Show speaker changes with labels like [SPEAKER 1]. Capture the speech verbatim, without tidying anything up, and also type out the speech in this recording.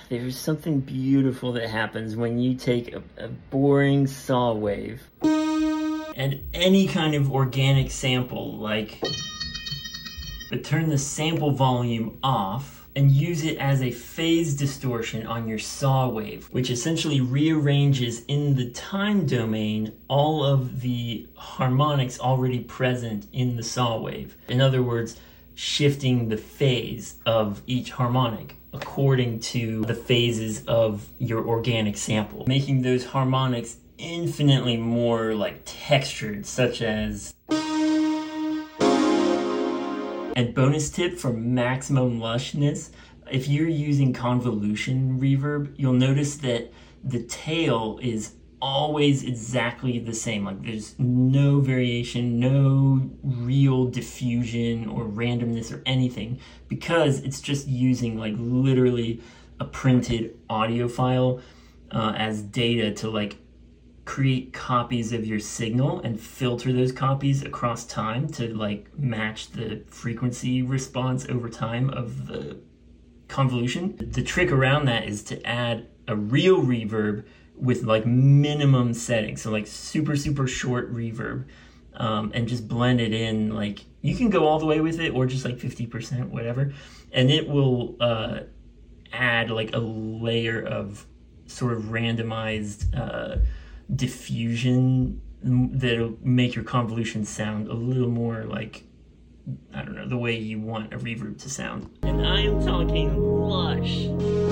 [SPEAKER 1] there's something beautiful that happens when you take a, a boring saw wave and any kind of organic sample, like, but turn the sample volume off and use it as a phase distortion on your saw wave, which essentially rearranges in the time domain all of the harmonics already present in the saw wave. In other words, shifting the phase of each harmonic according to the phases of your organic sample, making those harmonics infinitely more like textured, such as. And bonus tip for maximum lushness, if you're using convolution reverb, you'll notice that the tail is always exactly the same. Like there's no variation, no real diffusion or randomness or anything, because it's just using like literally a printed audio file uh, as data to like create copies of your signal and filter those copies across time to like match the frequency response over time of the convolution. The trick around that is to add a real reverb with like minimum settings, so like super super short reverb, um, and just blend it in. Like you can go all the way with it or just like fifty percent, whatever, and it will uh, add like a layer of sort of randomized uh, diffusion that'll make your convolution sound a little more like, I don't know, the way you want a reverb to sound. And I am talking lush.